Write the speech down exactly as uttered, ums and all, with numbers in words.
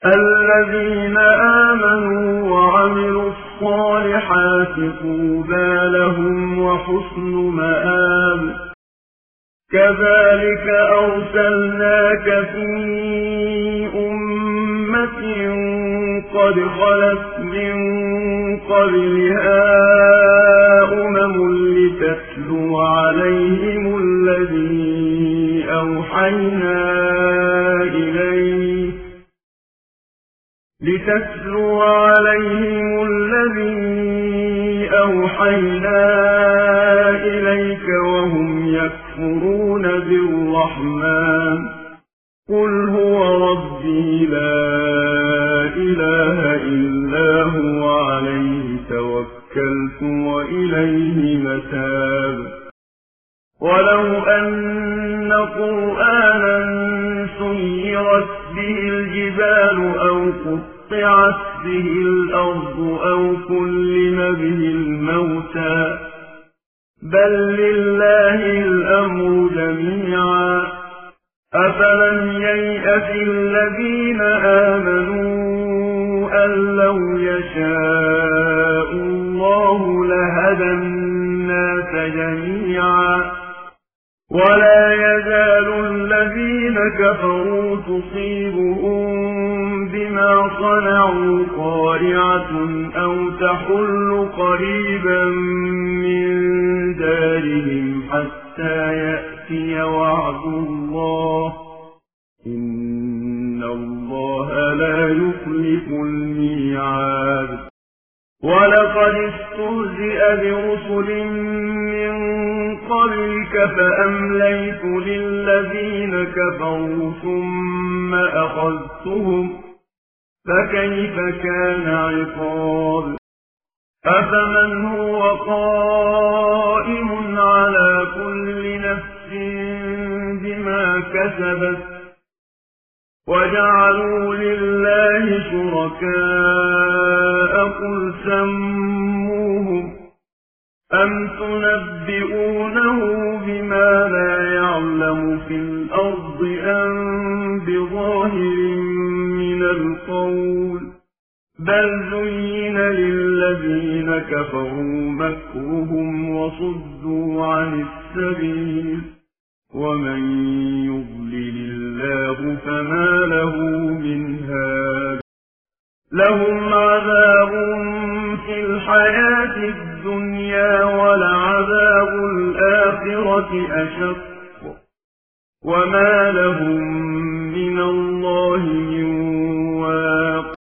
الذين آمنوا وعملوا الصالحات طوبى لهم وحسن مآب. كذلك أرسلناك في أمة قد خلت من قبلها أمم لتتلو عليهم الذي أوحينا إليك لتتلو عليهم الذي أوحينا إليك وهم يكفرون بالرحمن. قل هو ربي لا إله إلا هو عليه توكلت وإليه متاب. ولو أن قرآنا سيرت به الجبال أو قطعت به الأرض أو كلم به الموتى بل لله الأمر جميعا. أفلم ييأس الذين آمنوا أن لو يشاء الله لهدى الناس جميعا. ولا يزال الذين كفروا تصيبهم بما صنعوا قارعة أو تحل قريبا من دارهم حتى يأتي وعد الله إن الله لا يخلف الميعاد. ولقد استهزئ برسل من قبلك فأمليت للذين كفروا ثم أخذتهم فكيف كان عقاب. أفمن هو قائم على كل نفس بما كسبت وجعلوا لله شركاء قل سموهم أم تنبئونه بما لا يعلم في الأرض أم بظاهر من القول بل زين للذين كفروا مكرهم وصدوا عن السبيل ومن يضلل الله فما له من هاد. لهم عذاب في الحياة الدنيا ولعذاب الآخرة أشق